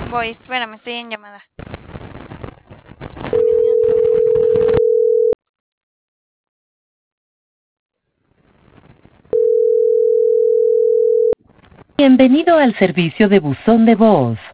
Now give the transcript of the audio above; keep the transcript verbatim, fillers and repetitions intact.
Voy, espérame, estoy en llamada. Bienvenido al servicio de buzón de voz.